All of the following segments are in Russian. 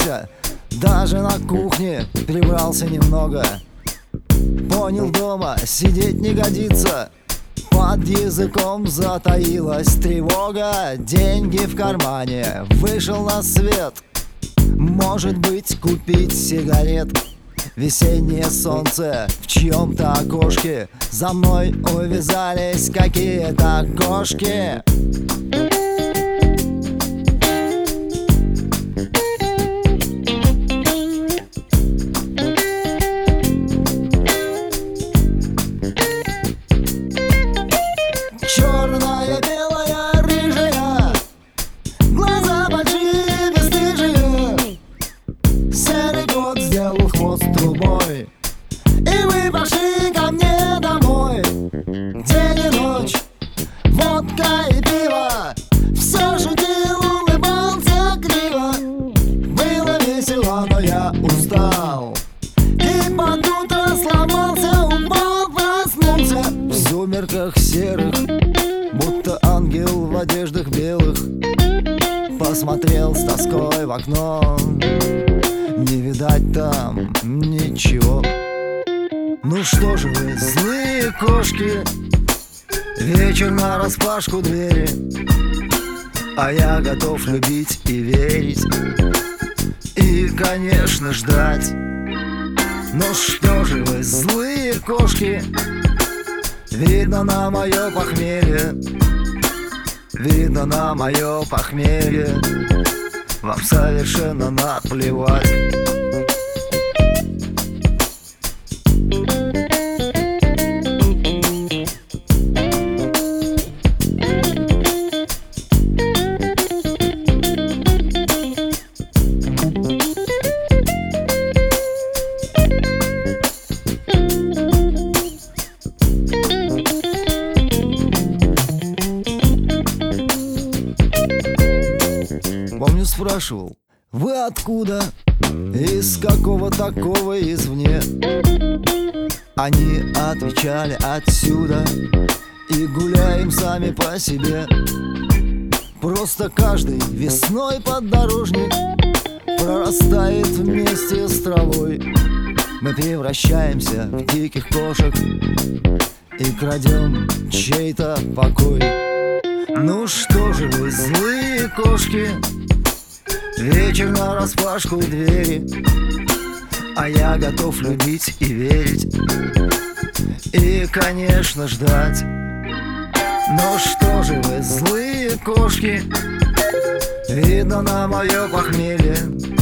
разулся, даже на кухне прибрался немного. Понял, дома сидеть не годится, под языком затаилась тревога. Деньги в кармане, вышел на свет, может быть, купить сигарет. Весеннее солнце в чьем-то окошке, за мной увязались какие-то кошки. Черная, белая, рыжая, глаза большие, бесстыжие. Серый кот сделал хвост трубой, и вы пошли ко мне домой. День и ночь, водка и пиво, все шутил, улыбался криво. Было весело, но я устал, и под утро сломался, упал, проснулся в сумерках серых, будто ангел в одеждах белых. Посмотрел с тоской в окно, не видать там ничего. Ну что же вы, злые кошки, вечер нараспашку двери, а я готов любить и верить, и, конечно, ждать. Ну что же вы, злые кошки, видно на мое похмелье, видно на мое похмелье, вам совершенно наплевать. Помню, спрашивал: вы откуда? Из какого такого извне? Они отвечали: отсюда. И гуляем сами по себе. Просто каждый весной поддорожник прорастает вместе с травой. Мы превращаемся в диких кошек и крадем чей-то покой. Ну что же вы, злые кошки, вечер нараспашку двери, а я готов любить и верить, и, конечно, ждать. Ну что же вы, злые кошки, видно на мое похмелье,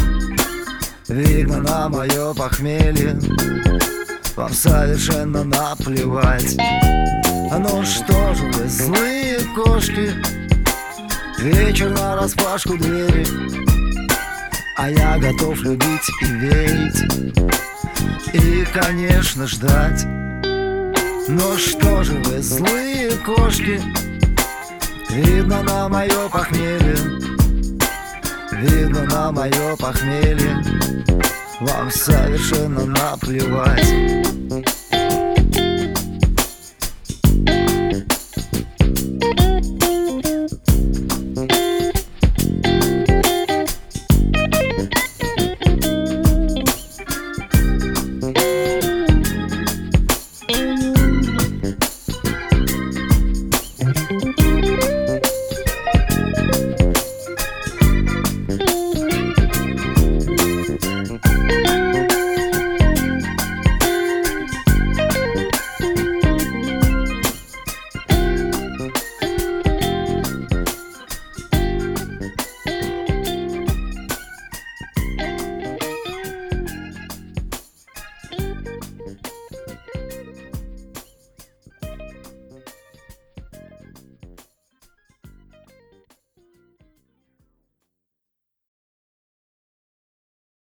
видно на мое похмелье, вам совершенно наплевать. Ну что же вы, злые кошки, вечер нараспашку двери, а я готов любить и верить, и, конечно, ждать. Ну что же вы, злые кошки, видно на мое похмелье, видно на мое похмелье, вам совершенно наплевать.